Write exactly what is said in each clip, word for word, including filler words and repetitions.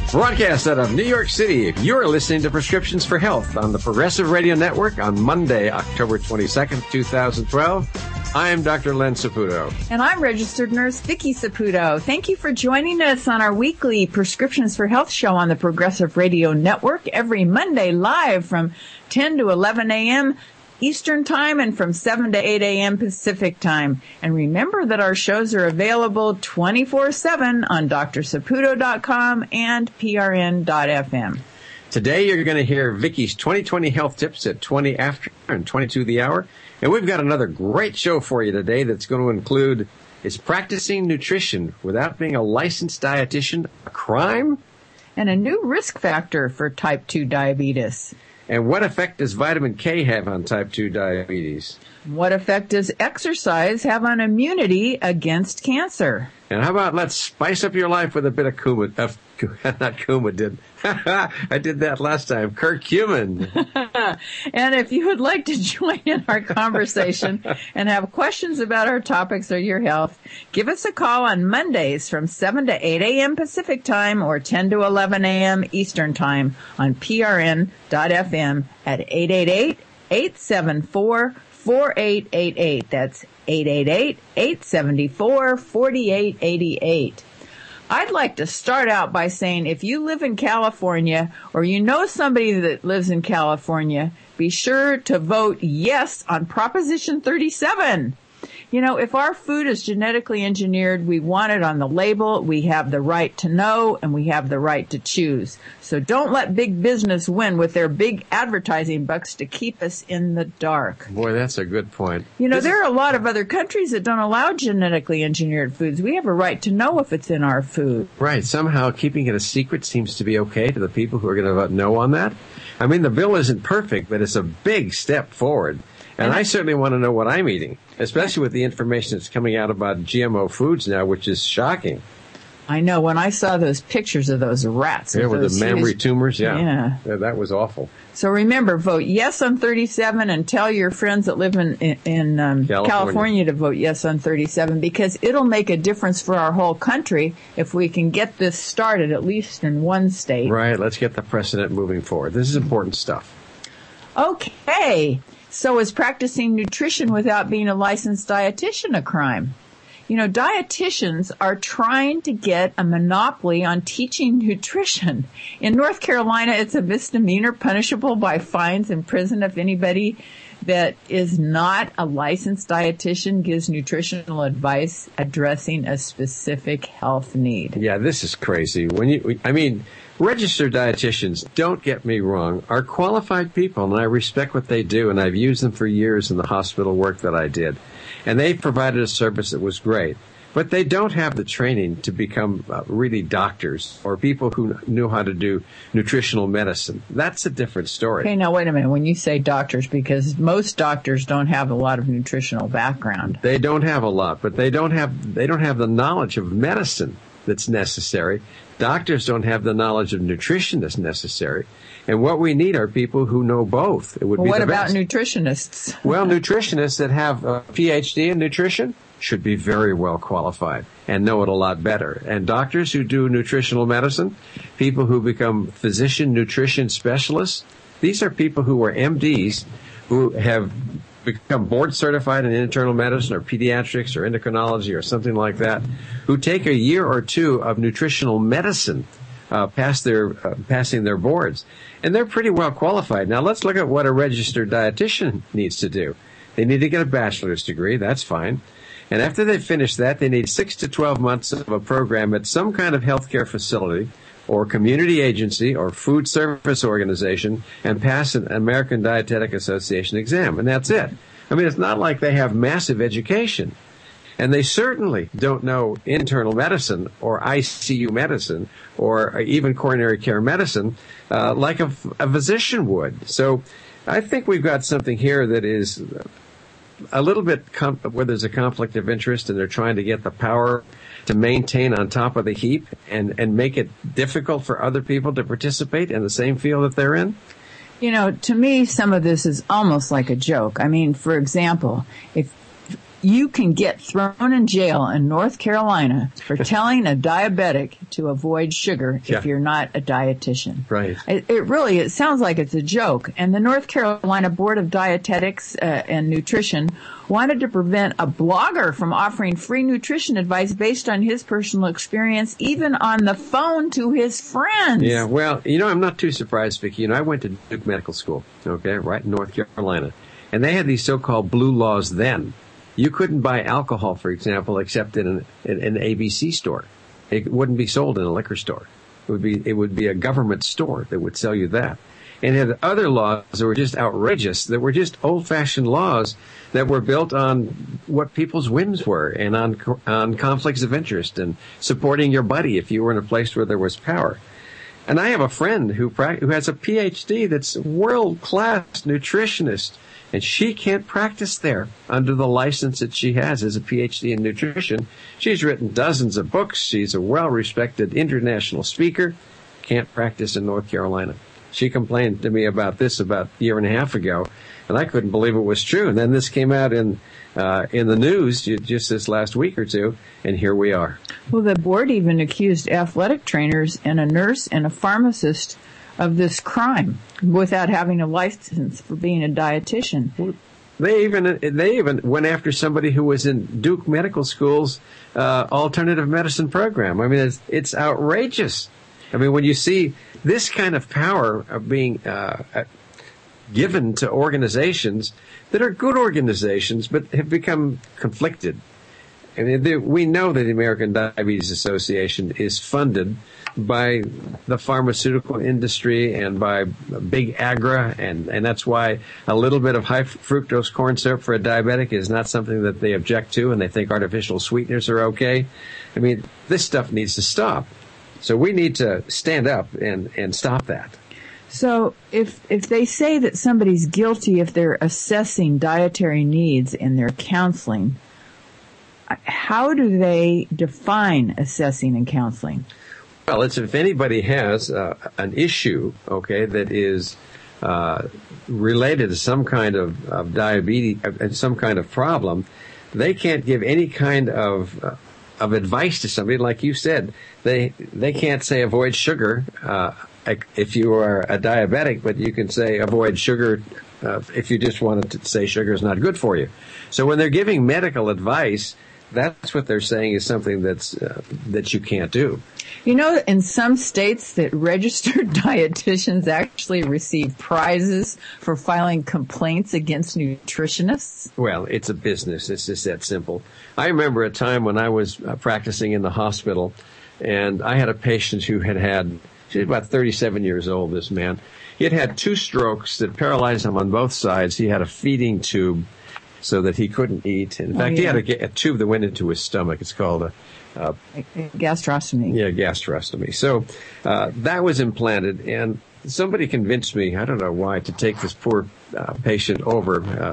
Broadcast out of New York City. You're listening to Prescriptions for Health on the Progressive Radio Network on Monday, October twenty-second, twenty twelve. I am Doctor Len Saputo. And I'm registered nurse Vicki Saputo. Thank you for joining us on our weekly Prescriptions for Health show on the Progressive Radio Network every Monday live from ten to eleven a.m. Eastern Time and from seven to eight a.m. Pacific Time. And remember that our shows are available twenty-four seven on D R Saputo dot com and P R N dot F M. Today you're going to hear Vicki's twenty twenty health tips at twenty after and twenty-two the hour. And we've got another great show for you today that's going to include, is practicing nutrition without being a licensed dietitian a crime? And a new risk factor for type two diabetes. And what effect does vitamin K have on type two diabetes? What effect does exercise have on immunity against cancer? And how about let's spice up your life with a bit of Kuma, uh, not Coumadin. I did that last time. Curcumin. And if you would like to join in our conversation and have questions about our topics or your health, give us a call on Mondays from seven to eight a.m. Pacific Time or ten to eleven a.m. Eastern Time on P R N dot F M at eight eight eight, eight seven four, four eight eight eight. That's eight eight eight, eight seven four, four eight eight eight. I'd like to start out by saying if you live in California or you know somebody that lives in California, be sure to vote yes on Proposition thirty-seven. You know, if our food is genetically engineered, we want it on the label, we have the right to know, and we have the right to choose. So don't let big business win with their big advertising bucks to keep us in the dark. Boy, that's a good point. You know, this there is- are a lot of other countries that don't allow genetically engineered foods. We have a right to know if it's in our food. Right. Somehow keeping it a secret seems to be okay to the people who are going to vote no on that. I mean, the bill isn't perfect, but it's a big step forward. And, and I certainly want to know what I'm eating, especially with the information that's coming out about G M O foods now, which is shocking. I know. When I saw those pictures of those rats. Yeah, with, with the mammary huge, tumors. Yeah. yeah. yeah. That was awful. So remember, vote yes on thirty-seven and tell your friends that live in, in, in um, California. California to vote yes on thirty-seven because it'll make a difference for our whole country if we can get this started, at least in one state. Right. Let's get the precedent moving forward. This is important stuff. Okay. So is practicing nutrition without being a licensed dietitian a crime? You know, dietitians are trying to get a monopoly on teaching nutrition. In North Carolina, it's a misdemeanor punishable by fines and prison if anybody that is not a licensed dietitian gives nutritional advice addressing a specific health need. Yeah, this is crazy. When you, I mean, registered dietitians, don't get me wrong, are qualified people, and I respect what they do, and I've used them for years in the hospital work that I did. And they provided a service that was great. But they don't have the training to become uh, really doctors or people who knew how to do nutritional medicine. That's a different story. Okay, now wait a minute. When you say doctors, because most doctors don't have a lot of nutritional background. They don't have a lot, but they don't have they don't have the knowledge of medicine that's necessary. Doctors don't have the knowledge of nutrition that's necessary. And what we need are people who know both. It would well, be what the about best. nutritionists? Well, nutritionists that have a P H D in nutrition should be very well qualified and know it a lot better. And doctors who do nutritional medicine, people who become physician nutrition specialists, these are people who are M Ds who have become board certified in internal medicine or pediatrics or endocrinology or something like that, who take a year or two of nutritional medicine uh, past their uh, passing their boards. And they're pretty well qualified. Now let's look at what a registered dietitian needs to do. They need to get a bachelor's degree. That's fine. And after they finish that, they need six to twelve months of a program at some kind of healthcare facility or community agency or food service organization and pass an American Dietetic Association exam. And that's it. I mean, it's not like they have massive education. And they certainly don't know internal medicine or I C U medicine or even coronary care medicine uh, like a, a physician would. So I think we've got something here that is a little bit com- where there's a conflict of interest and they're trying to get the power to maintain on top of the heap and, and make it difficult for other people to participate in the same field that they're in. You know, to me, some of this is almost like a joke. I mean, for example, if you can get thrown in jail in North Carolina for telling a diabetic to avoid sugar yeah. if you're not a dietitian. Right. It, it really, it sounds like it's a joke. And the North Carolina Board of Dietetics uh, and Nutrition wanted to prevent a blogger from offering free nutrition advice based on his personal experience, even on the phone to his friends. Yeah, well, you know, I'm not too surprised, Vicki. You know, I went to Duke Medical School, okay, right in North Carolina. And they had these so-called blue laws then. You couldn't buy alcohol, for example, except in an, in an A B C store. It wouldn't be sold in a liquor store. It would be, it would be a government store that would sell you that. And it had other laws that were just outrageous, that were just old-fashioned laws that were built on what people's whims were and on, on conflicts of interest and supporting your buddy if you were in a place where there was power. And I have a friend who, who has a P H D that's world-class nutritionist. And she can't practice there under the license that she has as a P H D in nutrition. She's written dozens of books. She's a well-respected international speaker. Can't practice in North Carolina. She complained to me about this about a year and a half ago, and I couldn't believe it was true. And then this came out in uh, in the news just this last week or two, and here we are. Well, the board even accused athletic trainers and a nurse and a pharmacist of this crime without having a license for being a dietitian. They even they even went after somebody who was in Duke Medical School's uh, alternative medicine program. I mean, it's, it's outrageous. I mean, when you see this kind of power of being uh, given to organizations that are good organizations but have become conflicted. I mean, they, we know that the American Diabetes Association is funded by the pharmaceutical industry and by big agra, and, and that's why a little bit of high fructose corn syrup for a diabetic is not something that they object to, and they think artificial sweeteners are okay. I mean, this stuff needs to stop. So we need to stand up and, and stop that. So if if they say that somebody's guilty if they're assessing dietary needs in their counseling, how do they define assessing and counseling? Well, it's if anybody has uh, an issue, okay, that is uh, related to some kind of, of diabetes, uh, some kind of problem, they can't give any kind of uh, of advice to somebody. Like you said, they they can't say avoid sugar uh, if you are a diabetic, but you can say avoid sugar uh, if you just wanted to say sugar is not good for you. So when they're giving medical advice, that's what they're saying is something that's uh, that you can't do. You know, in some states that registered dietitians actually receive prizes for filing complaints against nutritionists. Well, it's a business. It's just that simple. I remember a time when I was uh, practicing in the hospital, and I had a patient who had had, she was about thirty-seven years old, this man. He had had two strokes that paralyzed him on both sides. He had a feeding tube so that he couldn't eat. In fact, oh, yeah. he had a, a tube that went into his stomach. It's called a Uh, gastrostomy. Yeah, gastrostomy. So uh, that was implanted, and somebody convinced me, I don't know why, to take this poor uh, patient over. Uh,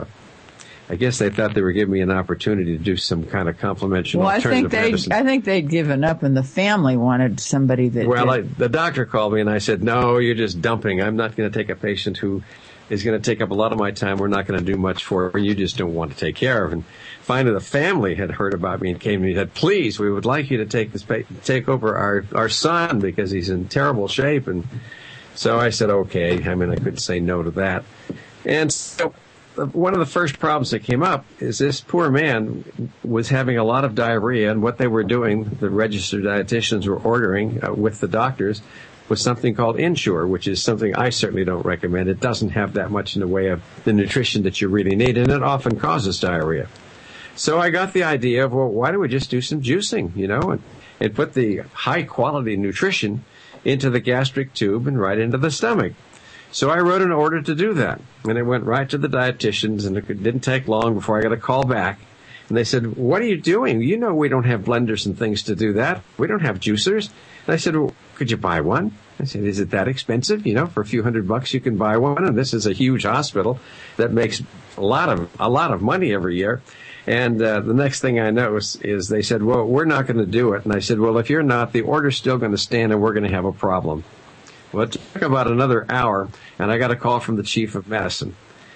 I guess they thought they were giving me an opportunity to do some kind of complimentary well, alternative I think they, medicine. I think they'd given up, and the family wanted somebody that. Well, I, did. the doctor called me, and I said, "No, you're just dumping. I'm not going to take a patient who is going to take up a lot of my time. We're not going to do much for her. You just don't want to take care of." And finally, the family had heard about me and came to me and said, "Please, we would like you to take this pa- take over our our son because he's in terrible shape." And so I said, "Okay." I mean, I couldn't say no to that. And so one of the first problems that came up is this poor man was having a lot of diarrhea, and what they were doing, the registered dietitians were ordering uh, with the doctors, was something called Ensure, which is something I certainly don't recommend. It doesn't have that much in the way of the nutrition that you really need, and it often causes diarrhea. So I got the idea of, well, why don't we just do some juicing, you know, and, and put the high-quality nutrition into the gastric tube and right into the stomach. So I wrote an order to do that, and it went right to the dietitians, and it didn't take long before I got a call back. And they said, "What are you doing? You know we don't have blenders and things to do that. We don't have juicers." And I said, "Well, could you buy one?" I said, "Is it that expensive? You know, for a few hundred bucks you can buy one, and this is a huge hospital that makes a lot of a lot of money every year." And uh, the next thing I noticed is they said, "Well, we're not going to do it." And I said, "Well, if you're not, the order's still going to stand, and we're going to have a problem." Well, it took about another hour, and I got a call from the chief of medicine.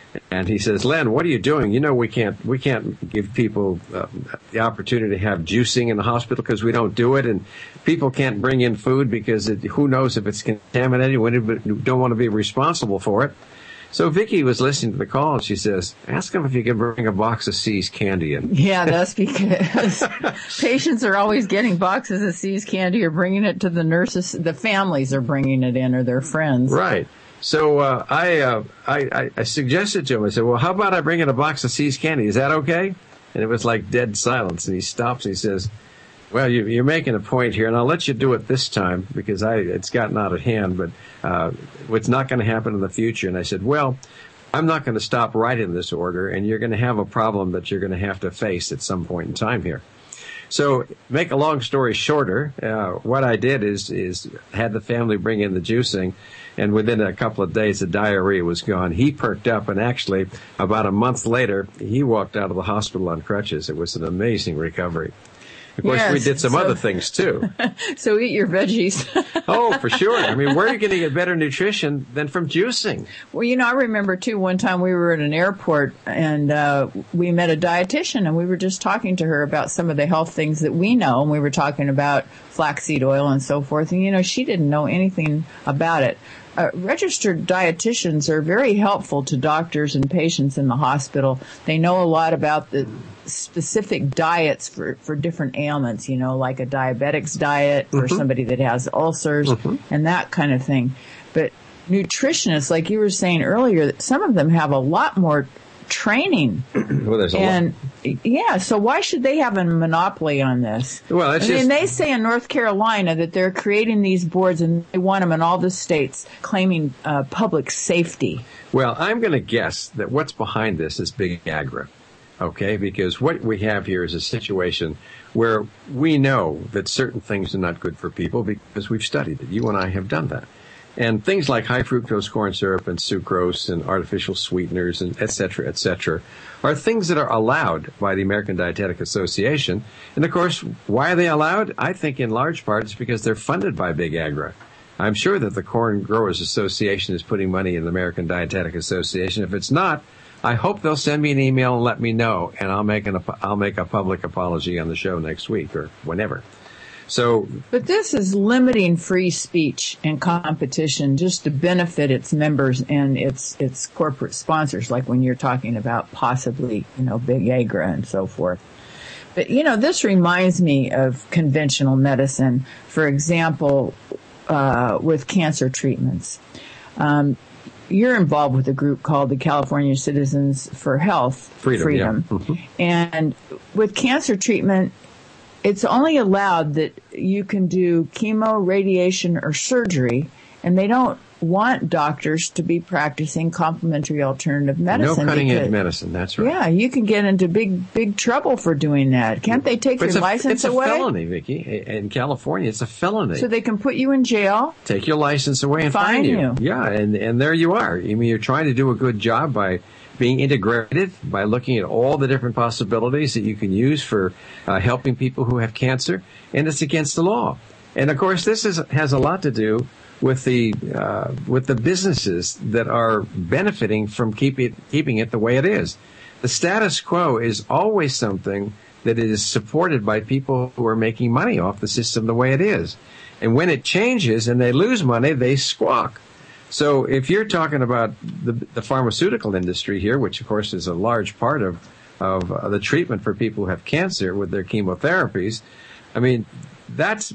And he says, Len, what are you doing? You know, we can't, we can't give people uh, the opportunity to have juicing in the hospital because we don't do it. And people can't bring in food because it, who knows if it's contaminated. We don't want to be responsible for it. So Vicki was listening to the call, and she says, ask him if you can bring a box of See's candy in. Yeah, that's because patients are always getting boxes of See's candy or bringing it to the nurses. The families are bringing it in or their friends. Right. So uh, I, uh, I I suggested to him, I said, well, how about I bring in a box of See's candy? Is that okay? And it was like dead silence. And he stops and he says, well, you, you're making a point here, and I'll let you do it this time because I it's gotten out of hand, but uh, it's not going to happen in the future. And I said, well, I'm not going to stop writing this order, and you're going to have a problem that you're going to have to face at some point in time here. So, make a long story shorter, uh, what I did is is had the family bring in the juicing, and within a couple of days, the diarrhea was gone. He perked up, and actually, about a month later, he walked out of the hospital on crutches. It was an amazing recovery. Of course, yes, we did some so, other things, too. So eat your veggies. Oh, for sure. I mean, where are you going to get better nutrition than from juicing? Well, you know, I remember, too, one time we were at an airport, and uh we met a dietitian, and we were just talking to her about some of the health things that we know, and we were talking about flaxseed oil and so forth, and, you know, she didn't know anything about it. Uh, registered dietitians are very helpful to doctors and patients in the hospital. They know a lot about the specific diets for, for different ailments, you know, like a diabetic's diet for mm-hmm. somebody that has ulcers mm-hmm. and that kind of thing. But nutritionists, like you were saying earlier, some of them have a lot more training. Well, there's a and lot. Yeah, so why should they have a monopoly on this? Well, it's I mean, just, they say in North Carolina that they're creating these boards and they want them in all the states claiming uh, public safety. Well, I'm going to guess that what's behind this is big agra. Okay, because what we have here is a situation where we know that certain things are not good for people because we've studied it. You and I have done that. And things like high fructose corn syrup and sucrose and artificial sweeteners and et cetera, et cetera, are things that are allowed by the American Dietetic Association. And, of course, why are they allowed? I think in large part it's because they're funded by Big Agra. I'm sure that the Corn Growers Association is putting money in the American Dietetic Association. If it's not, I hope they'll send me an email and let me know, and I'll make an I'll make a public apology on the show next week or whenever. So, but this is limiting free speech and competition just to benefit its members and its its corporate sponsors, like when you're talking about possibly, you know, Big Agra and so forth. But, you know, this reminds me of conventional medicine. For example, uh, with cancer treatments. Um, you're involved with a group called the California Citizens for Health Freedom. Freedom. Yeah. Mm-hmm. And with cancer treatment, it's only allowed that you can do chemo, radiation, or surgery, and they don't want doctors to be practicing complementary alternative medicine. No cutting-edge because, medicine, that's right. Yeah, you can get into big, big trouble for doing that. Can't they take but your a, license it's away? It's a felony, Vicki. In California, it's a felony. So they can put you in jail? Take your license away and fine fine you. you. Yeah, and, and there you are. I mean, you're trying to do a good job by being integrated, by looking at all the different possibilities that you can use for uh, helping people who have cancer, and it's against the law. And, of course, this is, has a lot to do with the uh, with the businesses that are benefiting from keep it, keeping it the way it is. The status quo is always something that is supported by people who are making money off the system the way it is. And when it changes and they lose money, they squawk. So if you're talking about the, the pharmaceutical industry here, which, of course, is a large part of, of uh, the treatment for people who have cancer with their chemotherapies, I mean, that's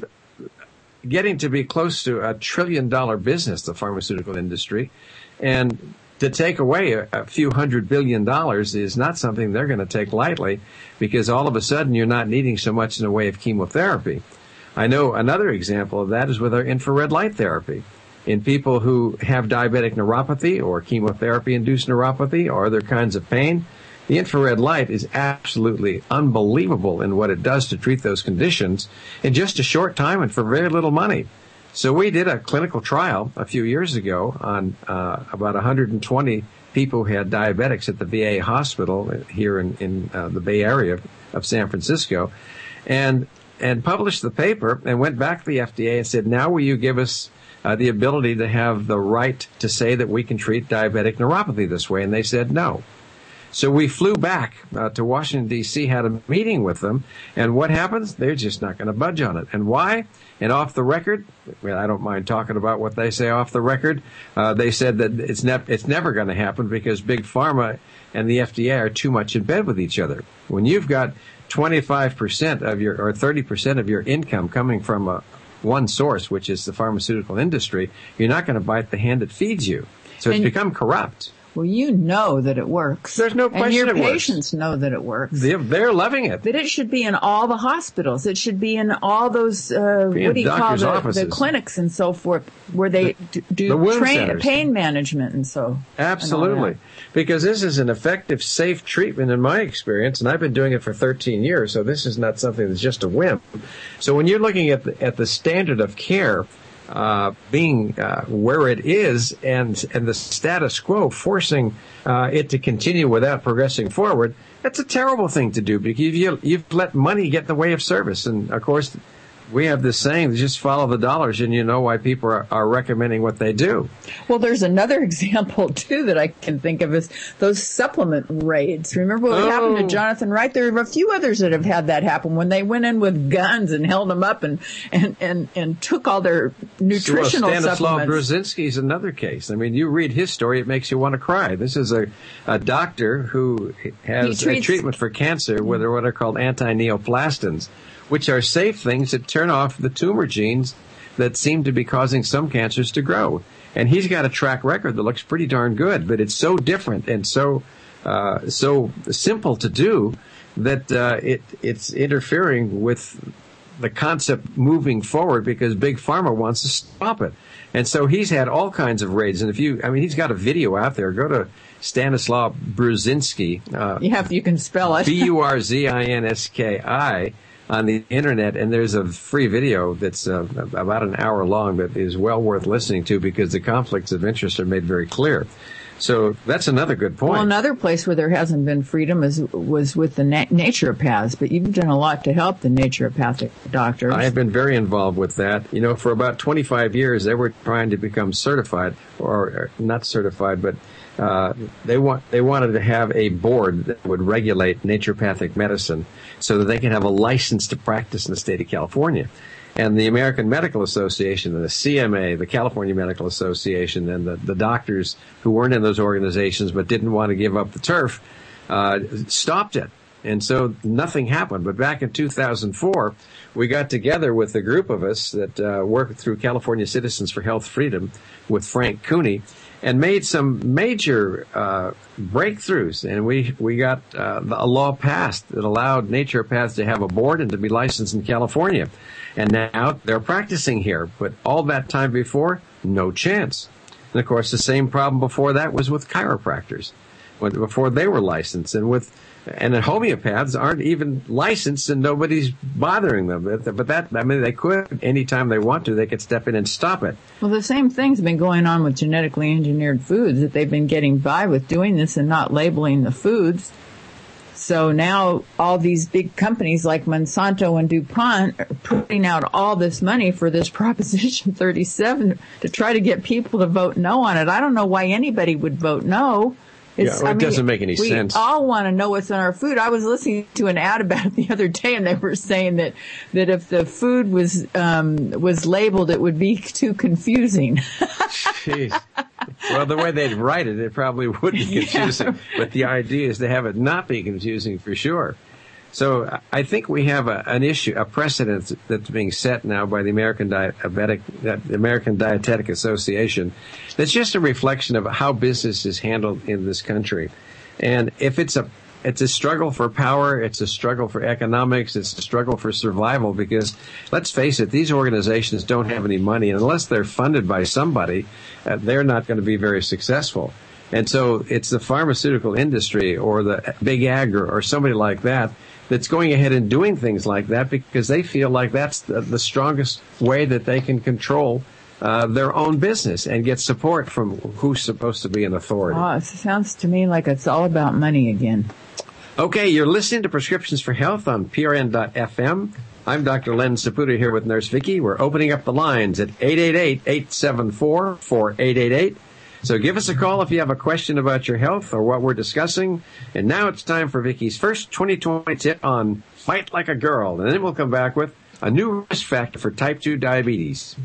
getting to be close to a trillion dollar business, the pharmaceutical industry. And to take away a, a few hundred billion dollars is not something they're going to take lightly, because all of a sudden you're not needing so much in the way of chemotherapy. I know another example of that is with our infrared light therapy. In people who have diabetic neuropathy or chemotherapy-induced neuropathy or other kinds of pain, the infrared light is absolutely unbelievable in what it does to treat those conditions in just a short time and for very little money. So we did a clinical trial a few years ago on uh, about one hundred twenty people who had diabetics at the V A hospital here in, in uh, the Bay Area of San Francisco, and and published the paper and went back to the F D A and said, now will you give us uh, the ability to have the right to say that we can treat diabetic neuropathy this way, and they said no. So we flew back uh, to Washington, D C, had a meeting with them, and what happens? They're just not going to budge on it. And why? And off the record, well, I don't mind talking about what they say off the record, uh, they said that it's, ne- it's never going to happen because Big Pharma and the F D A are too much in bed with each other. When you've got twenty-five percent of your, or thirty percent of your income coming from a, one source, which is the pharmaceutical industry, you're not going to bite the hand that feeds you. So it's and, become corrupt. Well, you know that it works. There's no question it works. And your patients know that it works. They're, they're loving it. That it should be in all the hospitals. It should be in all those, uh, what do you call the, the clinics and so forth, where they the, do the train, pain management and so. Absolutely. And because this is an effective, safe treatment in my experience, and I've been doing it for thirteen years, so this is not something that's just a whim. So when you're looking at the, at the standard of care, Uh, being uh, where it is and and the status quo forcing uh, it to continue without progressing forward, that's a terrible thing to do because you, you've let money get in the way of service. And, of course, we have this saying, just follow the dollars, and you know why people are, are recommending what they do. Well, there's another example, too, that I can think of is those supplement raids. Remember what oh. happened to Jonathan Wright? There are a few others that have had that happen when they went in with guns and held them up and, and, and, and took all their nutritional well, Stanislaw supplements. Brzezinski is another case. I mean, you read his story, it makes you want to cry. This is a, a doctor who has treats- a treatment for cancer with what are called anti-neoplastins, which are safe things that turn off the tumor genes that seem to be causing some cancers to grow. And he's got a track record that looks pretty darn good, but it's so different and so uh, so simple to do that uh, it it's interfering with the concept moving forward because Big Pharma wants to stop it. And so he's had all kinds of raids. And if you, I mean, he's got a video out there. Go to Stanislaw Brzezinski. Uh, you have, you can spell it. B U R Z I N S K I. On the internet, and there's a free video that's uh, about an hour long that is well worth listening to because the conflicts of interest are made very clear. So that's another good point. Well, another place where there hasn't been freedom is was with the na- naturopaths, but you've done a lot to help the naturopathic doctors. I have been very involved with that. You know, for about twenty-five years, they were trying to become certified, or, or not certified, but uh, they want they wanted to have a board that would regulate naturopathic medicine so that they can have a license to practice in the state of California. And the American Medical Association and the C M A, the California Medical Association, and the, the doctors who weren't in those organizations but didn't want to give up the turf, uh, stopped it. And so nothing happened. But back in two thousand four, we got together with a group of us that uh, worked through California Citizens for Health Freedom with Frank Cooney and made some major uh, breakthroughs. And we, we got uh, a law passed that allowed naturopaths to have a board and to be licensed in California. And now they're practicing here. But all that time before, no chance. And, of course, the same problem before that was with chiropractors, when, before they were licensed. And with and the homeopaths aren't even licensed, and nobody's bothering them. But that, I mean, they could, anytime they want to, they could step in and stop it. Well, the same thing's been going on with genetically engineered foods, that they've been getting by with doing this and not labeling the foods. So now all these big companies like Monsanto and DuPont are putting out all this money for this Proposition thirty-seven to try to get people to vote no on it. I don't know why anybody would vote no. It's, yeah, well, it I mean, doesn't make any we sense. We all want to know what's in our food. I was listening to an ad about it the other day, and they were saying that, that if the food was um, was labeled, it would be too confusing. Jeez. Well, the way they'd write it, it probably would be confusing. Yeah. But the idea is to have it not be confusing for sure. So I think we have a, an issue, a precedent that's being set now by the American Diabetic, the American Dietetic Association. That's just a reflection of how business is handled in this country. And if it's a it's a struggle for power, it's a struggle for economics, it's a struggle for survival, because let's face it, these organizations don't have any money, and unless they're funded by somebody, uh, they're not going to be very successful. And so it's the pharmaceutical industry or the big ag or, or somebody like that that's going ahead and doing things like that because they feel like that's the, the strongest way that they can control uh, their own business and get support from who's supposed to be an authority. Oh, it sounds to me like it's all about money again. Okay, you're listening to Prescriptions for Health on P R N dot F M. I'm Doctor Len Saputo here with Nurse Vicky. We're opening up the lines at eight eight eight, eight seven four, four eight eight eight. So give us a call if you have a question about your health or what we're discussing. And now it's time for Vicky's first twenty twenty tip on Fight Like a Girl. And then we'll come back with a new risk factor for type two diabetes.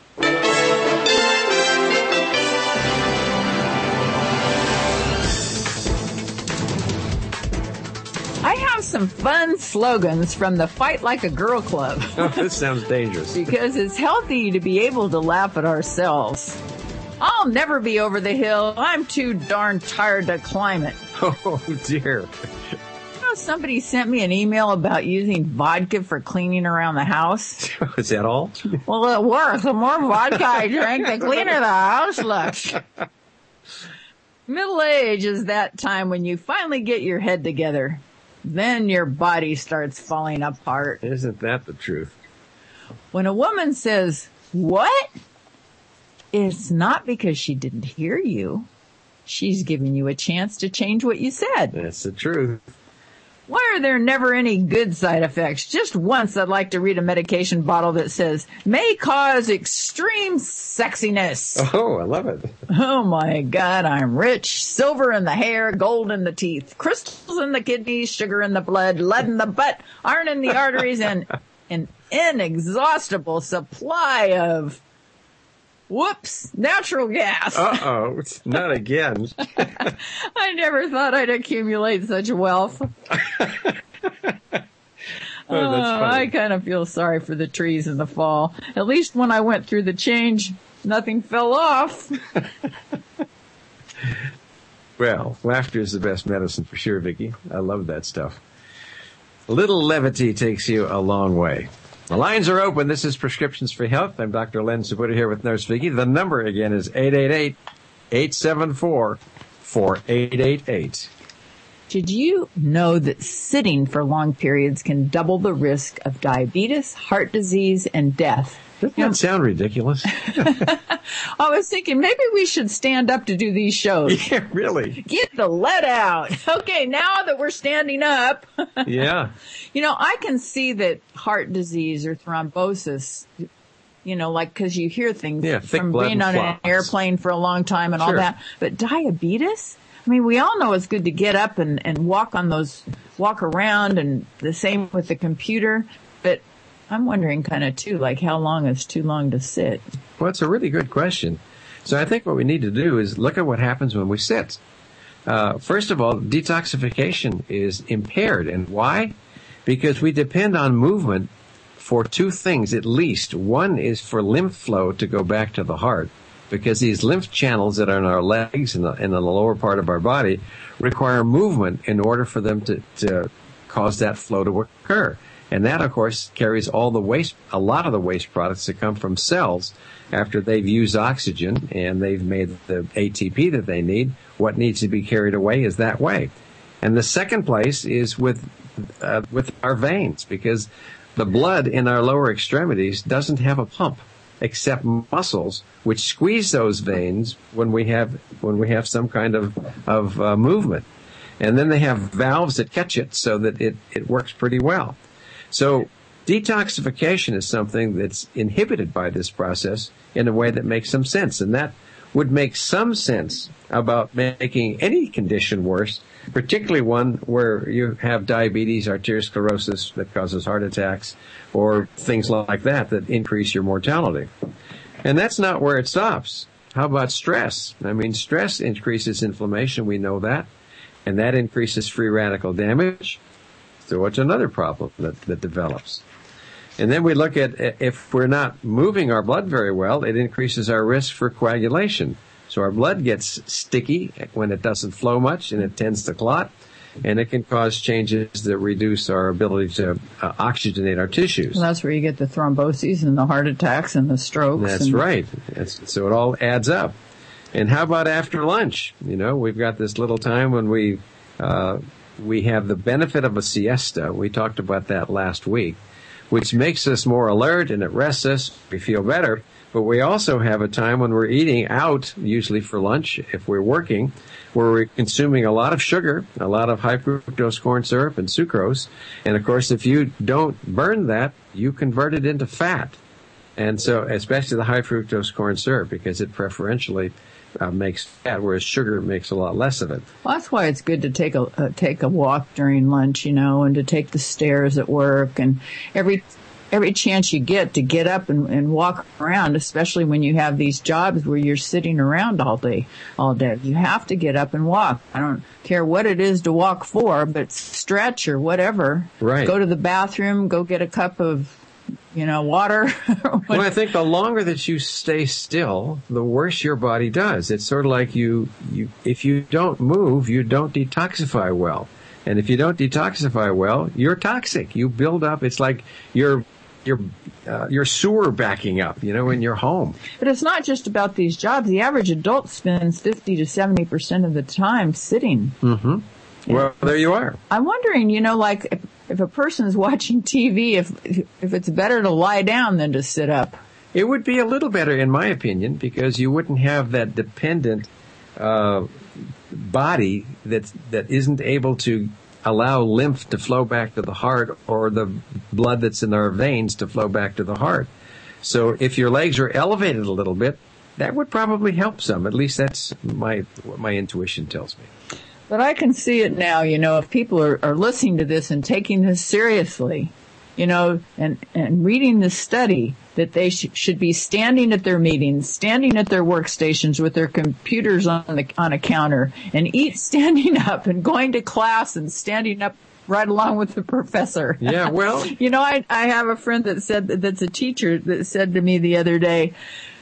I have some fun slogans from the Fight Like a Girl Club. Oh, this sounds dangerous. Because it's healthy to be able to laugh at ourselves. I'll never be over the hill. I'm too darn tired to climb it. Oh, dear. You know, somebody sent me an email about using vodka for cleaning around the house. Is that all? Well, it works. The more vodka I drink, the cleaner the house looks. Middle age is that time when you finally get your head together. Then your body starts falling apart. Isn't that the truth? When a woman says, "What?" it's not because she didn't hear you. She's giving you a chance to change what you said. That's the truth. Why are there never any good side effects? Just once I'd like to read a medication bottle that says, "may cause extreme sexiness." Oh, I love it. Oh my God, I'm rich. Silver in the hair, gold in the teeth, crystals in the kidneys, sugar in the blood, lead in the butt, iron in the arteries, and an inexhaustible supply of, whoops, natural gas. Uh-oh, not again. I never thought I'd accumulate such wealth. Oh, that's Uh, funny. I kind of feel sorry for the trees in the fall. At least when I went through the change, nothing fell off. Well, laughter is the best medicine for sure, Vicky. I love that stuff. A little levity takes you a long way. The lines are open. This is Prescriptions for Health. I'm Doctor Len Saputo here with Nurse Vicky. The number again is eight eight eight, eight seven four, four eight eight eight. Did you know that sitting for long periods can double the risk of diabetes, heart disease, and death? Doesn't that sound ridiculous? I was thinking maybe we should stand up to do these shows. Yeah, really. Get the lead out. Okay, now that we're standing up. Yeah. You know, I can see that heart disease or thrombosis, you know, like, cause you hear things Yeah, thick from blood being and on an clots. airplane for a long time and all Sure. that. But diabetes? I mean, we all know it's good to get up and, and walk on those, walk around, and the same with the computer. But I'm wondering kind of too, like, how long is too long to sit? Well, it's a really good question. So I think what we need to do is look at what happens when we sit. Uh, first of all, detoxification is impaired. And why? Because we depend on movement for two things at least. One is for lymph flow to go back to the heart, because these lymph channels that are in our legs and, the, and in the lower part of our body require movement in order for them to, to cause that flow to occur. And that, of course, carries all the waste, a lot of the waste products that come from cells after they've used oxygen and they've made the A T P that they need. What needs to be carried away is that way. And the second place is with uh, with our veins, because the blood in our lower extremities doesn't have a pump except muscles, which squeeze those veins when we have when we have some kind of of uh, movement. And then they have valves that catch it so that it, it works pretty well. So detoxification is something that's inhibited by this process in a way that makes some sense. And that would make some sense about making any condition worse, particularly one where you have diabetes, arteriosclerosis that causes heart attacks, or things like that that increase your mortality. And that's not where it stops. How about stress? I mean, stress increases inflammation, we know that, and that increases free radical damage. So it's another problem that, that develops. And then we look at if we're not moving our blood very well, it increases our risk for coagulation. So our blood gets sticky when it doesn't flow much, and it tends to clot, and it can cause changes that reduce our ability to uh, oxygenate our tissues. Well, that's where you get the thromboses and the heart attacks and the strokes. That's and right. That's, so it all adds up. And how about after lunch? You know, we've got this little time when we uh, we have the benefit of a siesta. We talked about that last week, which makes us more alert and it rests us. We feel better. But we also have a time when we're eating out, usually for lunch, if we're working, where we're consuming a lot of sugar, a lot of high fructose corn syrup and sucrose. And of course, if you don't burn that, you convert it into fat. And so, especially the high fructose corn syrup, because it preferentially uh, makes fat, whereas sugar makes a lot less of it. Well, that's why it's good to take a uh, take a walk during lunch, you know, and to take the stairs at work, and every every chance you get to get up and, and walk around, especially when you have these jobs where you're sitting around all day, all day. You have to get up and walk. I don't care what it is to walk for, but stretch or whatever. Right. Go to the bathroom, go get a cup of, you know, water. Well, I think the longer that you stay still, the worse your body does. It's sort of like you, you, if you don't move, you don't detoxify well. And if you don't detoxify well, you're toxic. You build up. It's like you're, your uh, your sewer backing up, you know, in your home. But it's not just about these jobs. The average adult spends fifty to seventy percent of the time sitting. Mm-hmm. Well, there you are. I'm wondering, you know, like if, if a person is watching T V, if if it's better to lie down than to sit up. It would be a little better, in my opinion, because you wouldn't have that dependent uh body that that isn't able to allow lymph to flow back to the heart, or the blood that's in our veins to flow back to the heart. So if your legs are elevated a little bit, that would probably help some. At least that's my what my intuition tells me. But I can see it now, you know, if people are, are listening to this and taking this seriously, you know, and, and reading this study, that they sh- should be standing at their meetings, standing at their workstations with their computers on the on a counter, and eat standing up, and going to class and standing up right along with the professor. Yeah, well, you know, I I have a friend that said that, that's a teacher that said to me the other day,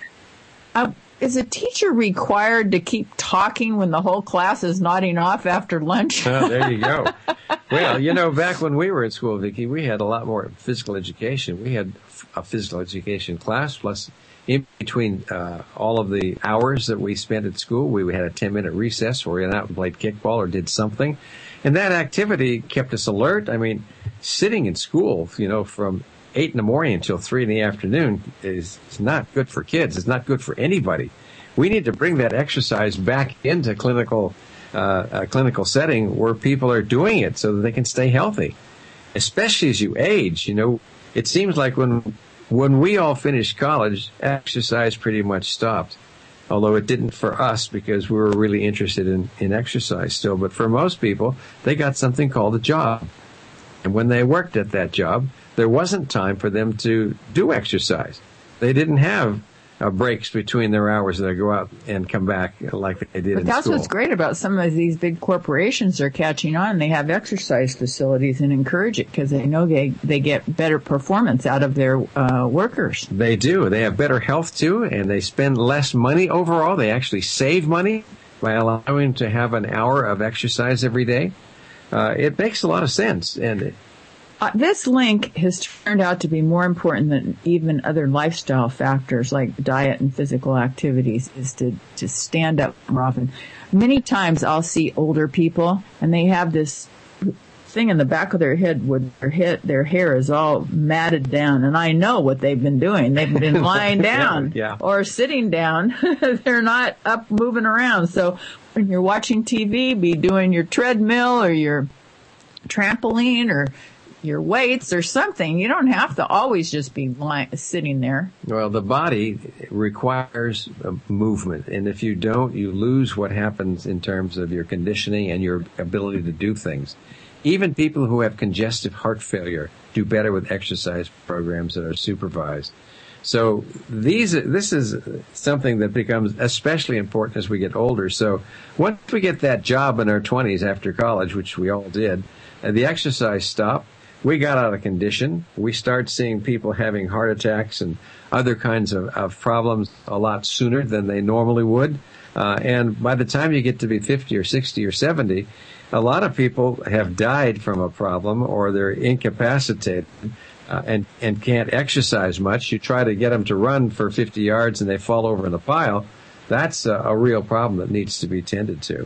uh, is a teacher required to keep talking when the whole class is nodding off after lunch? Oh, there you go. Well, you know, back when we were at school, Vicki, we had a lot more physical education. We had a physical education class, plus in between uh, all of the hours that we spent at school, we had a ten-minute recess where we went out and played kickball or did something. And that activity kept us alert. I mean, sitting in school, you know, from eight in the morning until three in the afternoon is, is not good for kids. It's not good for anybody. We need to bring that exercise back into clinical uh, a clinical setting where people are doing it so that they can stay healthy, especially as you age. You know, it seems like when when we all finished college, exercise pretty much stopped, although it didn't for us because we were really interested in, in exercise still. But for most people, they got something called a job. And when they worked at that job, there wasn't time for them to do exercise. They didn't have uh, breaks between their hours that they go out and come back like they did but in that's school. What's great about some of these big corporations are catching on. They have exercise facilities and encourage it because they know they, they get better performance out of their uh, workers. They do. They have better health, too, and they spend less money overall. They actually save money by allowing to have an hour of exercise every day. Uh, it makes a lot of sense. And Uh, this link has turned out to be more important than even other lifestyle factors like diet and physical activities, is to, to stand up more often. Many times I'll see older people and they have this thing in the back of their head where their, head, their hair is all matted down. And I know what they've been doing. They've been lying down yeah, yeah. or sitting down. They're not up moving around. So when you're watching T V, be doing your treadmill or your trampoline or your weights or something. You don't have to always just be lying, sitting there. Well, the body requires movement, and if you don't, you lose what happens in terms of your conditioning and your ability to do things. Even people who have congestive heart failure do better with exercise programs that are supervised. So these, this is something that becomes especially important as we get older. So once we get that job in our twenties after college, which we all did, and the exercise stopped, we got out of condition. We start seeing people having heart attacks and other kinds of, of problems a lot sooner than they normally would. Uh, and by the time you get to be fifty or sixty or seventy, a lot of people have died from a problem or they're incapacitated uh, and, and can't exercise much. You try to get them to run for fifty yards and they fall over in a pile. That's a, a real problem that needs to be tended to.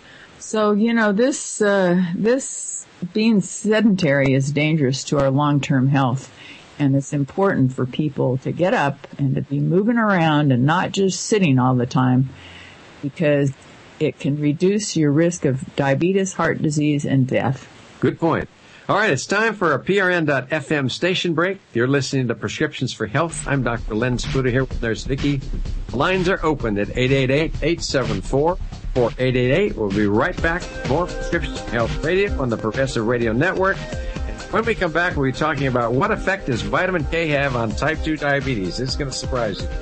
So, you know, this, uh, this being sedentary is dangerous to our long-term health. And it's important for people to get up and to be moving around and not just sitting all the time, because it can reduce your risk of diabetes, heart disease, and death. Good point. All right, it's time for a P R N dot F M station break. You're listening to Prescriptions for Health. I'm Doctor Len Spuda here with Nurse Vicki. Lines are open at eight eight eight, eight seven four, four eight eight eight. We'll be right back with more Prescriptions for Health Radio on the Progressive Radio Network. When we come back, we'll be talking about what effect does vitamin K have on type two diabetes. This is going to surprise you.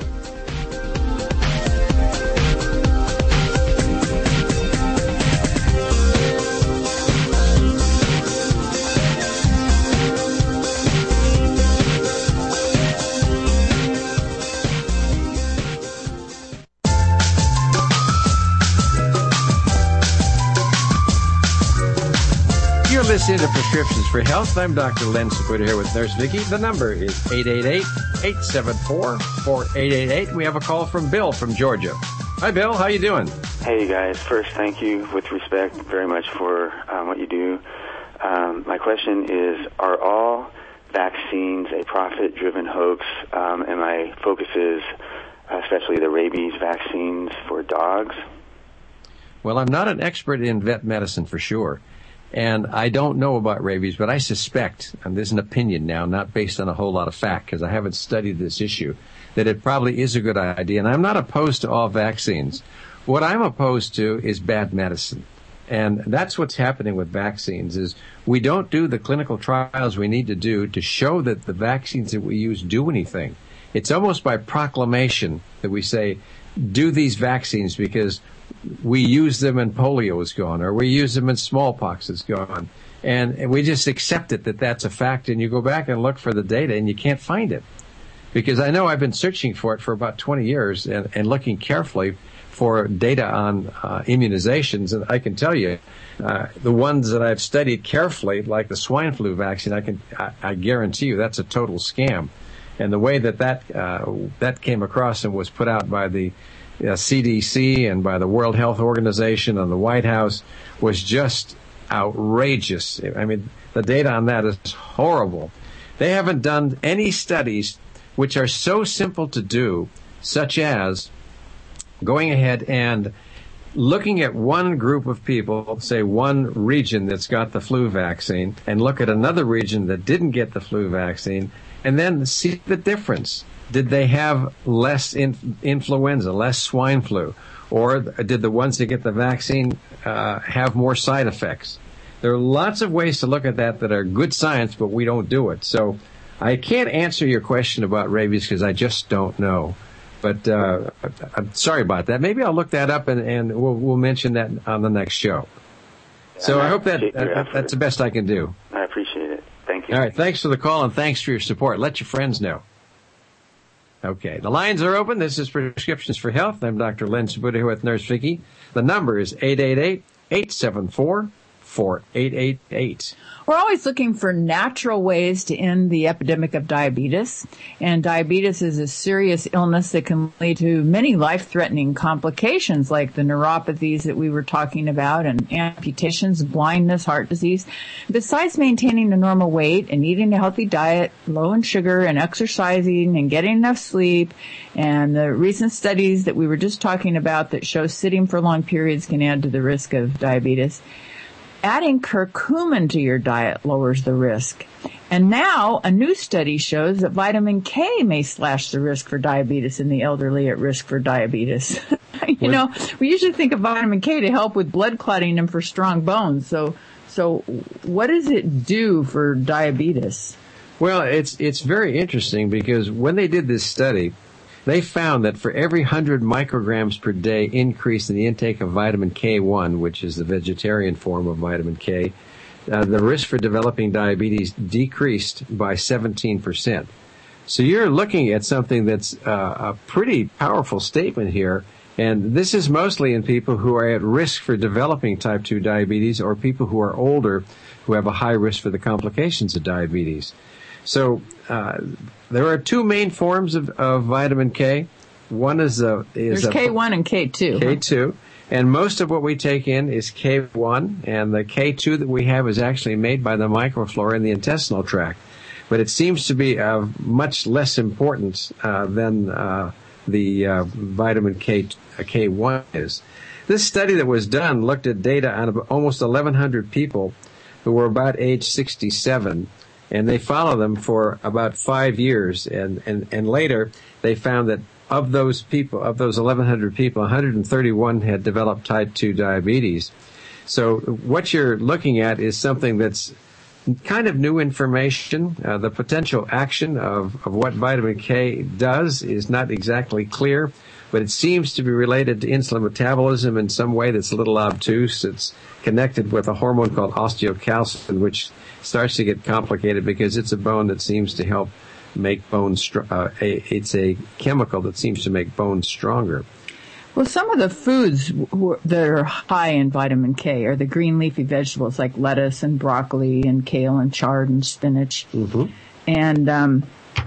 Listening to Prescriptions for Health. I'm Doctor Len Spuda here with Nurse Vicki. The number is eight eight eight, eight seven four, four eight eight eight. We have a call from Bill from Georgia. Hi, Bill. How you doing? Hey, guys. First, thank you with respect very much for um, what you do. Um, my question is, are all vaccines a profit-driven hoax? Um, and my focus is especially the rabies vaccines for dogs. Well, I'm not an expert in vet medicine for sure. And I don't know about rabies, but I suspect, and there's an opinion now, not based on a whole lot of fact, because I haven't studied this issue, that it probably is a good idea. And I'm not opposed to all vaccines. What I'm opposed to is bad medicine. And that's what's happening with vaccines, is we don't do the clinical trials we need to do to show that the vaccines that we use do anything. It's almost by proclamation that we say, do these vaccines because we use them and polio is gone, or we use them and smallpox is gone. And, and we just accept it that that's a fact, and you go back and look for the data and you can't find it. Because I know I've been searching for it for about twenty years and, and looking carefully for data on uh, immunizations, and I can tell you, uh, the ones that I've studied carefully, like the swine flu vaccine, I can I, I guarantee you that's a total scam. And the way that that, uh, that came across and was put out by the Uh, C D C and by the World Health Organization and the White House was just outrageous. I mean, the data on that is horrible. They haven't done any studies which are so simple to do, such as going ahead and looking at one group of people, say one region that's got the flu vaccine, and look at another region that didn't get the flu vaccine, and then see the difference. Did they have less in, influenza, less swine flu? Or did the ones that get the vaccine uh, have more side effects? There are lots of ways to look at that that are good science, but we don't do it. So I can't answer your question about rabies because I just don't know. But uh, I'm sorry about that. Maybe I'll look that up and, and we'll, we'll mention that on the next show. So I, I hope that uh, that's the best I can do. I appreciate it. Thank you. All right. Thanks for the call and thanks for your support. Let your friends know. Okay, the lines are open. This is Prescriptions for Health. I'm Doctor Len Spuda here with Nurse Vicki. The number is eight eight eight, eight seven four, four eight eight eight. We're always looking for natural ways to end the epidemic of diabetes. And diabetes is a serious illness that can lead to many life-threatening complications like the neuropathies that we were talking about and amputations, blindness, heart disease. Besides maintaining a normal weight and eating a healthy diet, low in sugar and exercising and getting enough sleep, and the recent studies that we were just talking about that show sitting for long periods can add to the risk of diabetes. Adding curcumin to your diet lowers the risk. And now a new study shows that vitamin K may slash the risk for diabetes in the elderly at risk for diabetes. you what? know, we usually think of vitamin K to help with blood clotting and for strong bones. So, so what does it do for diabetes? Well, it's, it's very interesting because when they did this study, they found that for every one hundred micrograms per day increase in the intake of vitamin K one, which is the vegetarian form of vitamin K, uh, the risk for developing diabetes decreased by seventeen percent. So you're looking at something that's uh, a pretty powerful statement here, and this is mostly in people who are at risk for developing type two diabetes or people who are older who have a high risk for the complications of diabetes. So uh, there are two main forms of, of vitamin K. One is a is There's a, K one and K two. K two, and most of what we take in is K one, and the K two that we have is actually made by the microflora in the intestinal tract. but it seems to be of much less importance uh, than uh, the uh, vitamin K, K one is. This study that was done looked at data on almost eleven hundred people who were about age sixty-seven, and they followed them for about five years, and, and, and later they found that of those people, of those eleven hundred people, one hundred thirty-one had developed type two diabetes. So what you're looking at is something that's kind of new information. Uh, the potential action of, of what vitamin K does is not exactly clear, but it seems to be related to insulin metabolism in some way that's a little obtuse. It's connected with a hormone called osteocalcin, which starts to get complicated because it's a bone that seems to help make bones, str- uh, a, it's a chemical that seems to make bones stronger. Well, some of the foods w- that are high in vitamin K are the green leafy vegetables like lettuce and broccoli and kale and chard and spinach. Mm-hmm. And um,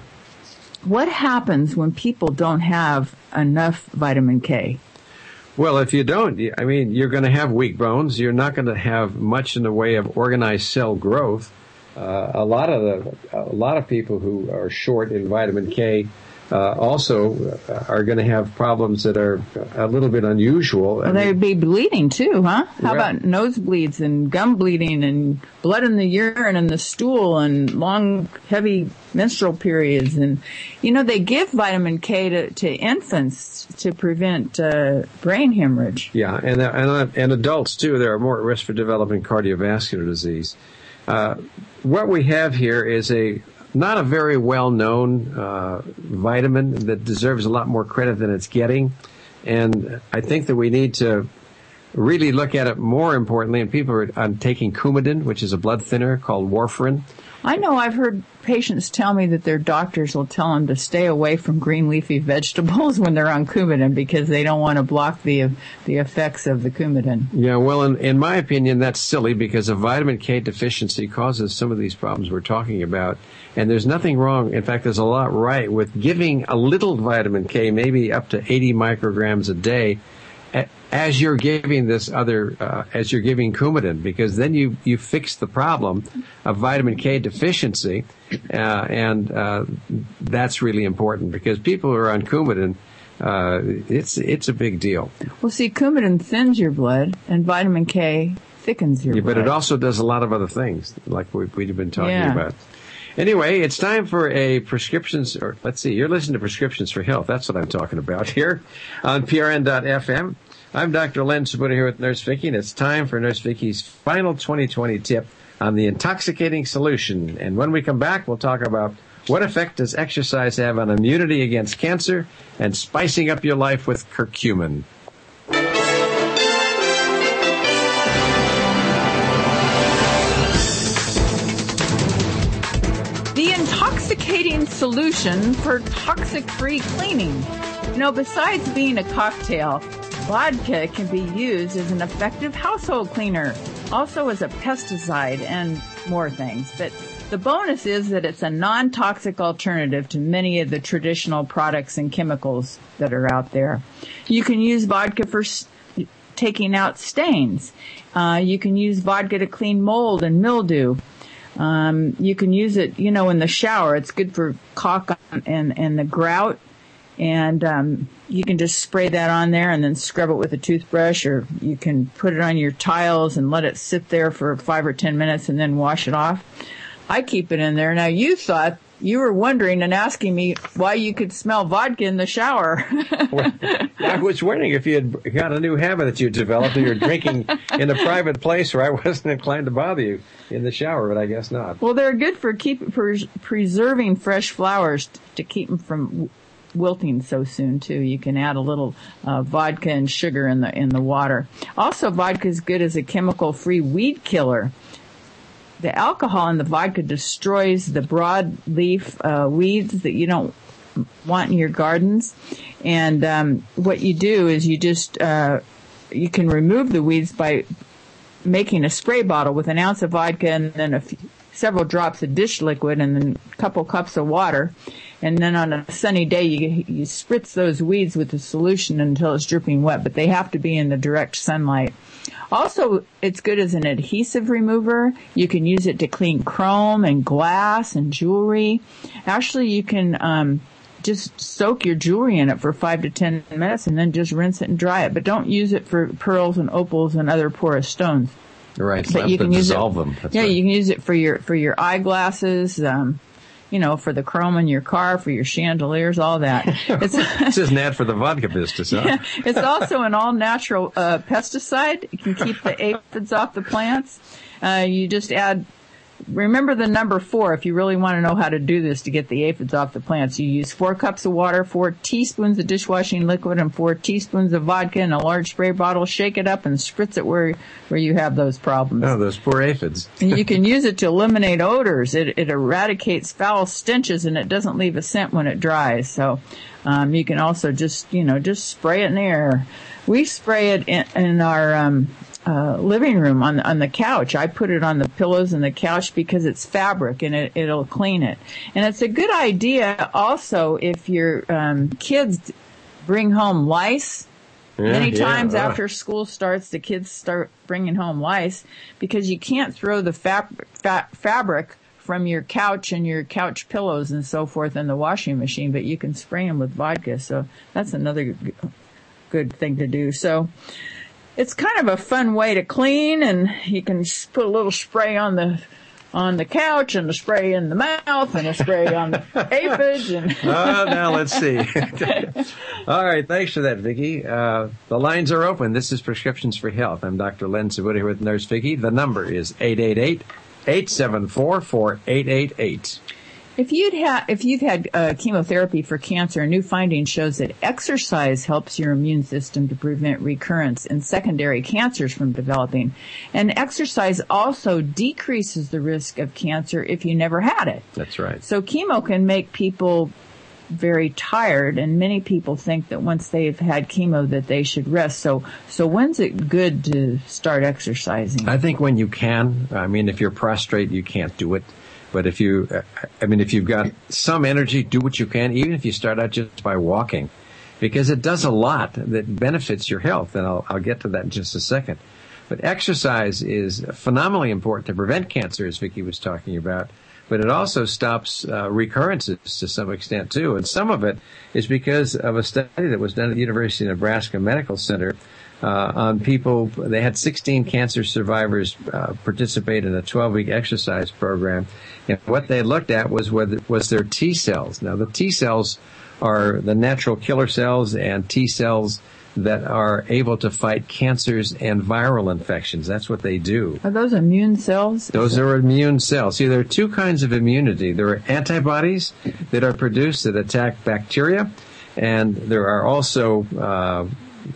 what happens when people don't have enough vitamin K? Well, if you don't, I mean, you're going to have weak bones. You're not going to have much in the way of organized cell growth. Uh, a lot of the, a lot of people who are short in vitamin K uh, also are going to have problems that are a little bit unusual. Well, they'd be bleeding too, huh? How well, about nosebleeds and gum bleeding and blood in the urine and the stool and long, heavy menstrual periods? And, you know, they give vitamin K to, to infants to prevent uh, brain hemorrhage. Yeah, and, and, and adults too, they are more at risk for developing cardiovascular disease. Uh, what we have here is a not a very well-known uh, vitamin that deserves a lot more credit than it's getting. And I think that we need to really look at it more importantly. And people are um, taking Coumadin, which is a blood thinner called warfarin. I know I've heard patients tell me that their doctors will tell them to stay away from green leafy vegetables when they're on Coumadin because they don't want to block the the effects of the Coumadin. Yeah, well, in, in my opinion, that's silly because a vitamin K deficiency causes some of these problems we're talking about. And there's nothing wrong. In fact, there's a lot right with giving a little vitamin K, maybe up to eighty micrograms a day, as you're giving this other, uh, as you're giving Coumadin, because then you, you fix the problem of vitamin K deficiency, uh, and, uh, that's really important because people who are on Coumadin, uh, it's, it's a big deal. Well, see, Coumadin thins your blood and vitamin K thickens your yeah, blood. But it also does a lot of other things, like we, we've been talking yeah. about. Anyway, it's time for a prescriptions, or let's see, you're listening to Prescriptions for Health. That's what I'm talking about here on P R N dot F M. I'm Doctor Len Sabuda here with Nurse Vicky, and it's time for Nurse Vicky's final twenty twenty tip on the intoxicating solution. And when we come back, we'll talk about what effect does exercise have on immunity against cancer and spicing up your life with curcumin. The intoxicating solution for toxic-free cleaning. You know, besides being a cocktail, vodka can be used as an effective household cleaner, also as a pesticide and more things. But the bonus is that it's a non-toxic alternative to many of the traditional products and chemicals that are out there. You can use vodka for s- taking out stains. Uh, you can use vodka to clean mold and mildew. Um, you can use it, you know, in the shower. It's good for caulk and, and the grout. And um, you can just spray that on there and then scrub it with a toothbrush, or you can put it on your tiles and let it sit there for five or ten minutes and then wash it off. I keep it in there. Now, you thought, you were wondering and asking me why you could smell vodka in the shower. Well, I was wondering if you had got a new habit that you developed and you're drinking in a private place where I wasn't inclined to bother you in the shower, but I guess not. Well, they're good for keep for preserving fresh flowers to keep them from wilting so soon too. You can add a little uh, vodka and sugar in the in the water. Also, vodka is good as a chemical-free weed killer. The alcohol in the vodka destroys the broadleaf uh, weeds that you don't want in your gardens. And um, what you do is you just uh, you can remove the weeds by making a spray bottle with an ounce of vodka and then a few, several drops of dish liquid and then a couple cups of water. And then on a sunny day, you, you spritz those weeds with the solution until it's dripping wet, but they have to be in the direct sunlight. Also, it's good as an adhesive remover. You can use it to clean chrome and glass and jewelry. Actually, you can um, just soak your jewelry in it for five to ten minutes and then just rinse it and dry it. But don't use it for pearls and opals and other porous stones. Right, but you can use dissolve it, them. That's yeah, right. you can use it for your for your eyeglasses. Um, You know, for the chrome in your car, for your chandeliers, all that. It's, this is an ad for the vodka business, huh? Yeah, it's also an all-natural uh, pesticide. It can keep the aphids off the plants. Uh, you just add, remember the number four if you really want to know how to do this to get the aphids off the plants. You use four cups of water, four teaspoons of dishwashing liquid, and four teaspoons of vodka in a large spray bottle. Shake it up and spritz it where where you have those problems. Oh, those poor aphids. You can use it to eliminate odors. It, it eradicates foul stenches, and it doesn't leave a scent when it dries. So um, you can also just, you know, just spray it in the air. We spray it in, in our um, uh, living room on the, on the couch. I put it on the pillows and the couch because it's fabric, and it, it'll clean it. And it's a good idea also if your um, kids bring home lice. Yeah, Many times yeah, after school starts, the kids start bringing home lice because you can't throw the fab- fa- fabric from your couch and your couch pillows and so forth in the washing machine, but you can spray them with vodka. So that's another g- good thing to do. So it's kind of a fun way to clean, and you can s- put a little spray on the on the couch and a spray in the mouth and a spray on the aphids. And oh, now let's see. All right, thanks for that, Vicki. Uh, the lines are open. This is Prescriptions for Health. I'm Doctor Len Sabuda here with Nurse Vicki. The number is eight eight eight, eight seven four, four eight eight eight. If you'd ha- if you've had uh, chemotherapy for cancer, a new finding shows that exercise helps your immune system to prevent recurrence and secondary cancers from developing. And exercise also decreases the risk of cancer if you never had it. That's right. So chemo can make people very tired, and many people think that once they've had chemo that they should rest. So, so when's it good to start exercising? I think when you can. I mean, if you're prostrate, you can't do it. But if you, I mean, if you've got some energy, do what you can, even if you start out just by walking, because it does a lot that benefits your health. And I'll, I'll get to that in just a second. But exercise is phenomenally important to prevent cancer, as Vicki was talking about. But it also stops uh, recurrences to some extent, too. And some of it is because of a study that was done at the University of Nebraska Medical Center uh, on people. They had sixteen cancer survivors uh, participate in a twelve-week exercise program. And what they looked at was whether, was their T cells. Now, the T cells are the natural killer cells and T cells that are able to fight cancers and viral infections. That's what they do. Are those immune cells? Those are immune cells. See, there are two kinds of immunity. There are antibodies that are produced that attack bacteria, and there are also uh,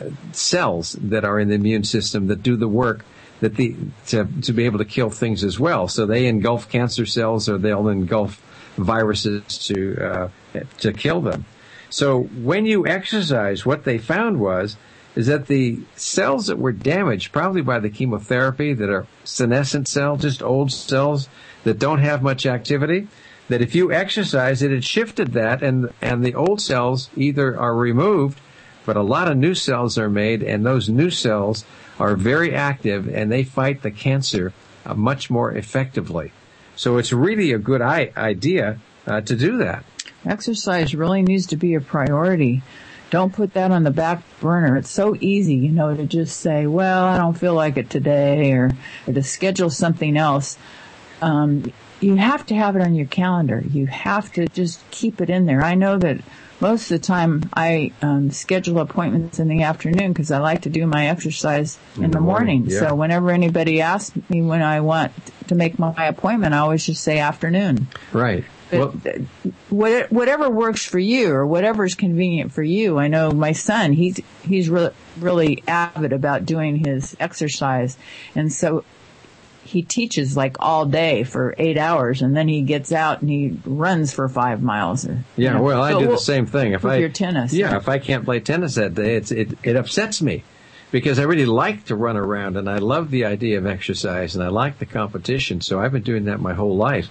cells that are in the immune system that do the work that the to to be able to kill things as well. So they engulf cancer cells, or they'll engulf viruses to uh, to kill them. So when you exercise, what they found was is that the cells that were damaged, probably by the chemotherapy, that are senescent cells, just old cells that don't have much activity, that if you exercise it, it shifted that, and and the old cells either are removed, but a lot of new cells are made, and those new cells are very active, and they fight the cancer uh, much more effectively. So it's really a good I- idea uh, to do that. Exercise really needs to be a priority. Don't put that on the back burner. It's so easy, you know, to just say, well, I don't feel like it today, or, or to schedule something else. Um, you have to have it on your calendar. You have to just keep it in there. I know that most of the time I um, schedule appointments in the afternoon because I like to do my exercise in, in the, the morning. morning. Yeah. So whenever anybody asks me when I want to make my appointment, I always just say afternoon. Right. But well, whatever works for you, or whatever is convenient for you. I know my son, he's he's really, really avid about doing his exercise. And so he teaches like all day for eight hours, and then he gets out and he runs for five miles. Or, yeah, you know. well, I so do we'll, the same thing. If with I your tennis. Yeah, yeah, if I can't play tennis that day, it's, it, it upsets me. Because I really like to run around, and I love the idea of exercise, and I like the competition. So I've been doing that my whole life.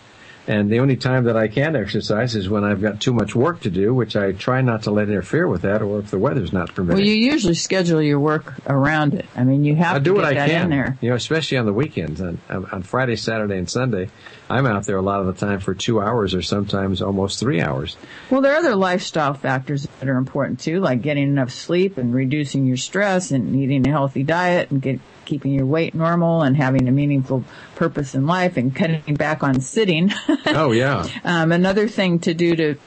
And the only time that I can exercise is when I've got too much work to do, which I try not to let interfere with that, or if the weather's not permitting. Well, you usually schedule your work around it. I mean, you have I to do get what I that can, in there. You know, especially on the weekends. On, on Friday, Saturday, and Sunday, I'm out there a lot of the time for two hours or sometimes almost three hours. Well, there are other lifestyle factors that are important, too, like getting enough sleep and reducing your stress and eating a healthy diet and get, keeping your weight normal and having a meaningful purpose in life and cutting back on sitting. Oh, yeah. um, another thing to do to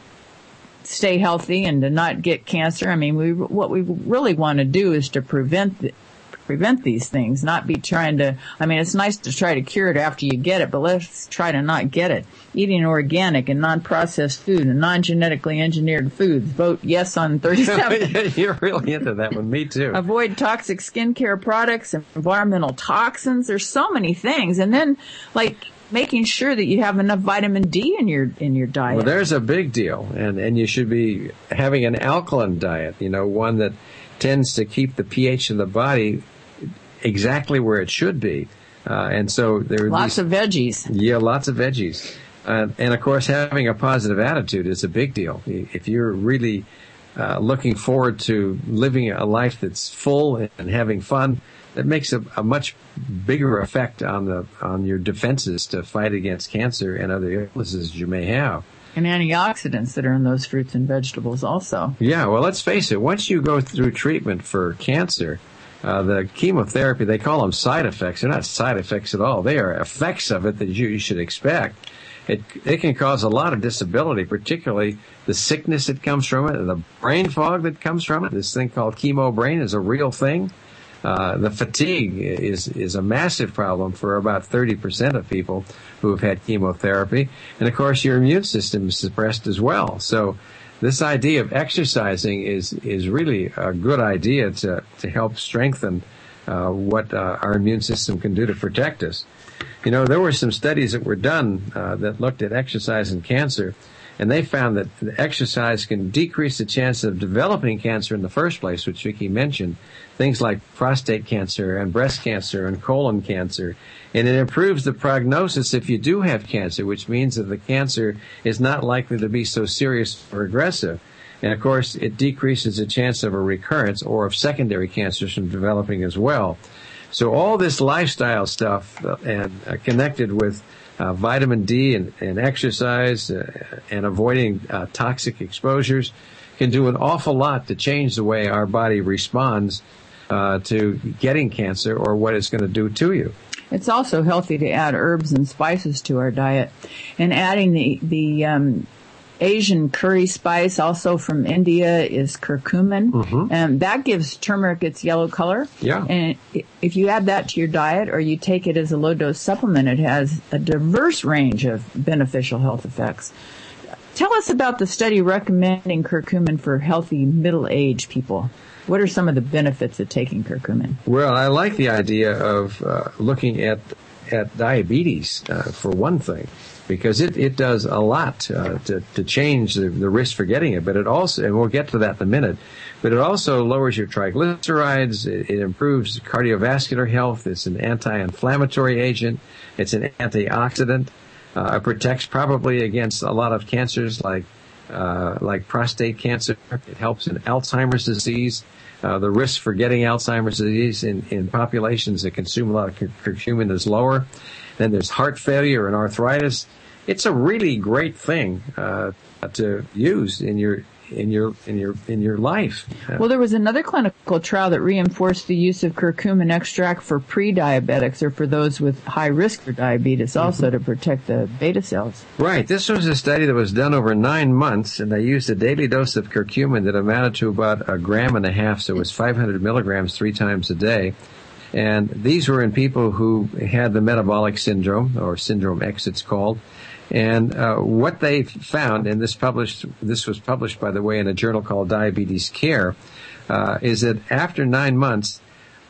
stay healthy and to not get cancer. I mean, we what we really want to do is to prevent the, prevent these things, not be trying to, I mean, it's nice to try to cure it after you get it, but let's try to not get it. Eating organic and non-processed food and non-genetically engineered foods. Vote yes on thirty-seven. You're really into that one. Me too. Avoid toxic skincare products and environmental toxins. There's so many things. And then, like, making sure that you have enough vitamin D in your in your diet. Well, there's a big deal, and and you should be having an alkaline diet. You know, one that tends to keep the pH of the body exactly where it should be. Uh, and so there are lots these, of veggies. Yeah, lots of veggies. Uh, and of course, having a positive attitude is a big deal. If you're really uh, looking forward to living a life that's full and having fun, that makes a, a much bigger effect on the on your defenses to fight against cancer and other illnesses you may have. And antioxidants that are in those fruits and vegetables also. Yeah, well, let's face it. Once you go through treatment for cancer, uh, the chemotherapy, they call them side effects. They're not side effects at all. They are effects of it that you, you should expect. It, it can cause a lot of disability, particularly the sickness that comes from it, and the brain fog that comes from it. This thing called chemo brain is a real thing. Uh, the fatigue is, is a massive problem for about thirty percent of people who have had chemotherapy. And of course, your immune system is suppressed as well. So this idea of exercising is, is really a good idea to, to help strengthen, uh, what, uh, our immune system can do to protect us. You know, there were some studies that were done, uh, that looked at exercise and cancer, and they found that exercise can decrease the chance of developing cancer in the first place, which Vicki mentioned, things like prostate cancer and breast cancer and colon cancer. And it improves the prognosis if you do have cancer, which means that the cancer is not likely to be so serious or aggressive. And of course, it decreases the chance of a recurrence or of secondary cancers from developing as well. So all this lifestyle stuff uh, and uh, connected with Uh, vitamin D and, and exercise uh, and avoiding uh, toxic exposures can do an awful lot to change the way our body responds uh, to getting cancer or what it's going to do to you. It's also healthy to add herbs and spices to our diet. And adding the, the um, Asian curry spice, also from India, is curcumin. Mm-hmm. And that gives turmeric its yellow color. Yeah. And if you add that to your diet or you take it as a low-dose supplement, it has a diverse range of beneficial health effects. Tell us about the study recommending curcumin for healthy middle-aged people. What are some of the benefits of taking curcumin? Well, I like the idea of uh, looking at at diabetes, uh, for one thing, because it, it does a lot uh, to, to change the, the risk for getting it. But it also, and we'll get to that in a minute, but it also lowers your triglycerides. It, it improves cardiovascular health. It's an anti-inflammatory agent. It's an antioxidant. Uh, it protects probably against a lot of cancers like uh, like prostate cancer. It helps in Alzheimer's disease. Uh, the risk for getting Alzheimer's disease in, in populations that consume a lot of curcumin is lower. Then there's heart failure and arthritis. It's a really great thing uh, to use in your in your in your in your life. Well, there was another clinical trial that reinforced the use of curcumin extract for pre-diabetics or for those with high risk for diabetes, also mm-hmm. to protect the beta cells. Right. This was a study that was done over nine months, and they used a daily dose of curcumin that amounted to about a gram and a half, so it was five hundred milligrams three times a day. And these were in people who had the metabolic syndrome, or syndrome X it's called. And uh, what they found, and this published, this was published, by the way, in a journal called Diabetes Care, uh, is that after nine months,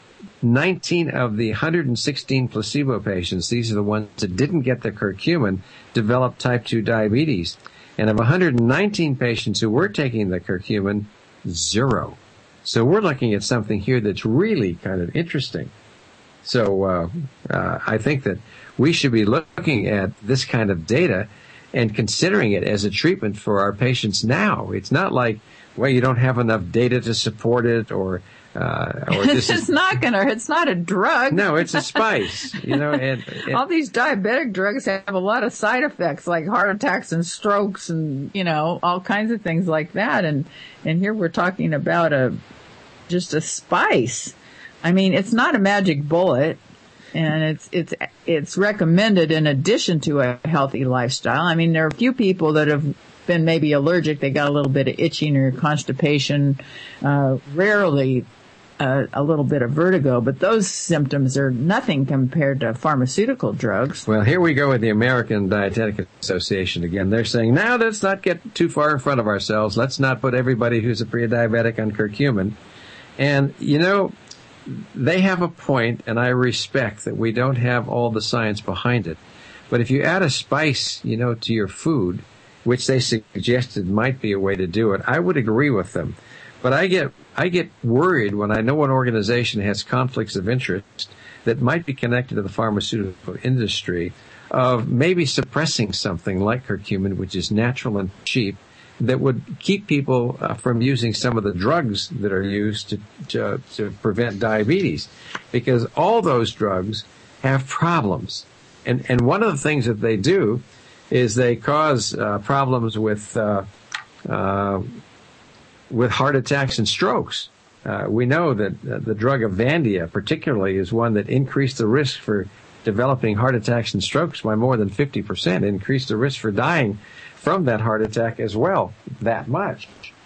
nineteen of the one hundred sixteen placebo patients, these are the ones that didn't get the curcumin, developed type two diabetes. And of one hundred nineteen patients who were taking the curcumin, zero. So we're looking at something here that's really kind of interesting. So uh, uh, I think that we should be looking at this kind of data and considering it as a treatment for our patients now. It's not like, well, you don't have enough data to support it, or uh, or this it's is not gonna. It's not a drug. No, it's a spice. You know, and, and all these diabetic drugs have a lot of side effects, like heart attacks and strokes, and you know, all kinds of things like that. And and here we're talking about a just a spice. I mean, it's not a magic bullet. And it's, it's, it's recommended in addition to a healthy lifestyle. I mean, there are a few people that have been maybe allergic. They got a little bit of itching or constipation, uh, rarely, uh, a little bit of vertigo, but those symptoms are nothing compared to pharmaceutical drugs. Well, here we go with the American Dietetic Association again. They're saying, now let's not get too far in front of ourselves. Let's not put everybody who's a pre-diabetic on curcumin. And, you know, they have a point, and I respect that we don't have all the science behind it. But if you add a spice, you know, to your food, which they suggested might be a way to do it, I would agree with them. But I get I get worried when I know an organization has conflicts of interest that might be connected to the pharmaceutical industry of maybe suppressing something like curcumin, which is natural and cheap, that would keep people uh, from using some of the drugs that are used to, to to prevent diabetes, because all those drugs have problems, and and one of the things that they do is they cause uh, problems with uh, uh, with heart attacks and strokes. Uh, we know that uh, the drug Avandia, particularly, is one that increased the risk for developing heart attacks and strokes by more than fifty percent, increased the risk for dying from that heart attack as well, that much.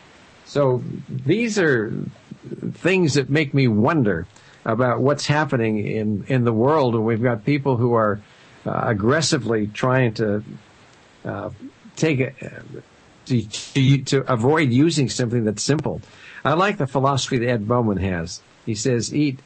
So these are things that make me wonder about what's happening in, in the world, and we've got people who are uh, aggressively trying to uh, take a, to, to, to avoid using something that's simple. I like the philosophy that Ed Bowman has. He says, eat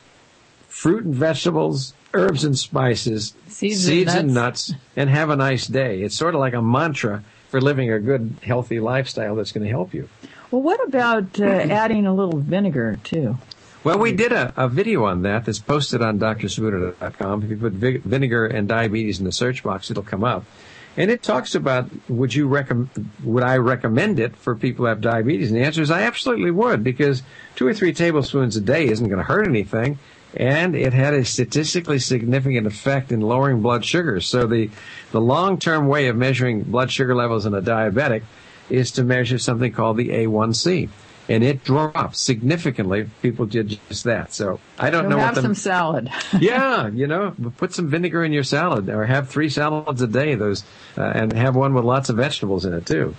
fruit and vegetables, herbs and spices, seeds, seeds and, and nuts. nuts, and have a nice day. It's sort of like a mantra for living a good, healthy lifestyle that's going to help you. Well, what about uh, adding a little vinegar, too? Well, we did a, a video on that that's posted on D R Sabuto dot com. If you put vi- vinegar and diabetes in the search box, it'll come up. And it talks about, would you recommend, would I recommend it for people who have diabetes? And the answer is I absolutely would, because two or three tablespoons a day isn't going to hurt anything. And it had a statistically significant effect in lowering blood sugar. So the, the long-term way of measuring blood sugar levels in a diabetic is to measure something called the A one C. And it dropped significantly. People did just that. So I don't so know have what the... some salad. Yeah, you know, put some vinegar in your salad, or have three salads a day, those, uh, and have one with lots of vegetables in it too.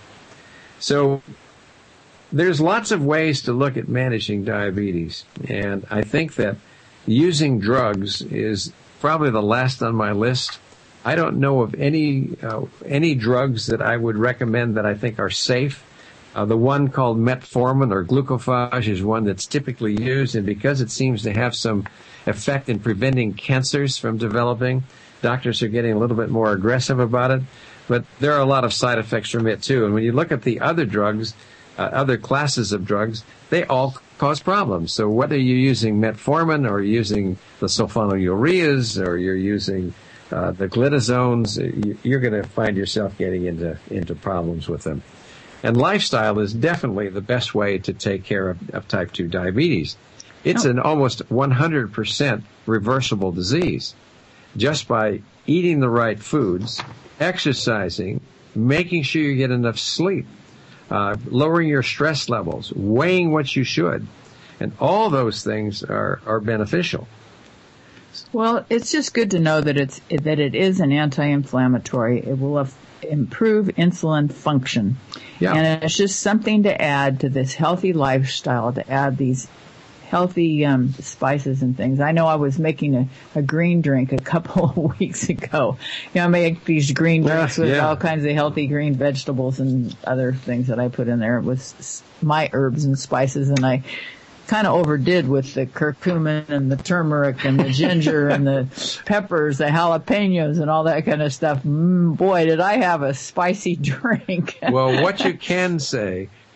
So there's lots of ways to look at managing diabetes. And I think that using drugs is probably the last on my list. I don't know of any uh, any drugs that I would recommend that I think are safe. Uh, the one called metformin or glucophage is one that's typically used, and because it seems to have some effect in preventing cancers from developing, doctors are getting a little bit more aggressive about it. But there are a lot of side effects from it too. And when you look at the other drugs, uh, other classes of drugs, they all cause problems. So whether you're using metformin or using the sulfonylureas or you're using uh, the glitazones, you're going to find yourself getting into into problems with them. And lifestyle is definitely the best way to take care of, of type two diabetes. It's oh. an almost one hundred percent reversible disease just by eating the right foods, exercising, making sure you get enough sleep, uh, lowering your stress levels, weighing what you should. And all those things are, are beneficial. Well, it's just good to know that it's that it is an anti-inflammatory. It will have improve insulin function. Yeah. And it's just something to add to this healthy lifestyle, to add these healthy um spices and things. I know I was making a, a green drink a couple of weeks ago. You know, I make these green drinks yeah, with yeah. all kinds of healthy green vegetables and other things that I put in there with my herbs and spices, and I kind of overdid with the curcumin and the turmeric and the ginger and the peppers, the jalapenos and all that kind of stuff. Mm, boy, did I have a spicy drink. Well, what you can say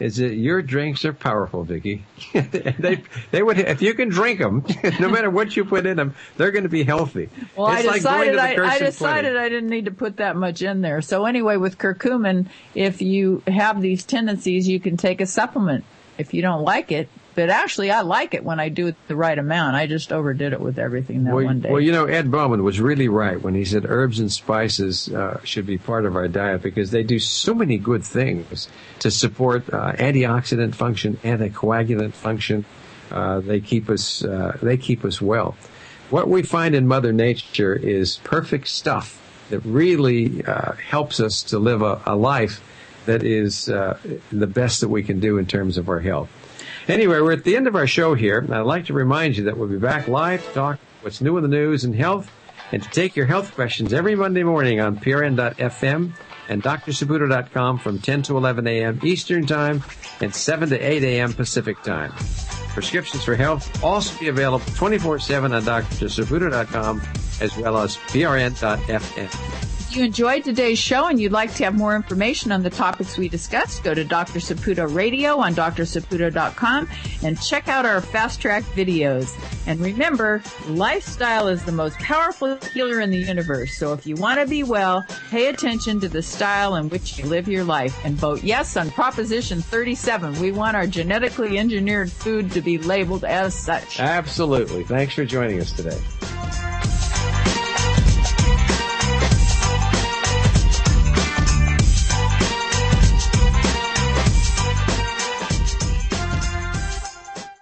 is that your drinks are powerful, Vicki. they they would if you can drink them, no matter what you put in them, they're going to be healthy. Well, it's I like decided going to the I, I decided I didn't need to put that much in there. So anyway, with curcumin, if you have these tendencies, you can take a supplement if you don't like it. But actually, I like it when I do it the right amount. I just overdid it with everything that well, one day. Well, you know, Ed Bowman was really right when he said herbs and spices uh, should be part of our diet because they do so many good things to support uh, antioxidant function, anticoagulant function. Uh, they keep us uh, they keep us well. What we find in Mother Nature is perfect stuff that really uh, helps us to live a, a life that is uh, the best that we can do in terms of our health. Anyway, we're at the end of our show here. I'd like to remind you that we'll be back live to talk what's new in the news and health and to take your health questions every Monday morning on P R N dot F M and D R Saputo dot com from ten to eleven a.m. Eastern Time and seven to eight a.m. Pacific Time. Prescriptions for health also be available twenty-four seven on D R Saputo dot com as well as P R N dot F M. If you enjoyed today's show and you'd like to have more information on the topics we discussed, go to Doctor Saputo Radio on D R Saputo dot com and check out our Fast Track videos. And remember, lifestyle is the most powerful healer in the universe. So if you want to be well, pay attention to the style in which you live your life and vote yes on Proposition thirty-seven. We want our genetically engineered food to be labeled as such. Absolutely. Thanks for joining us today.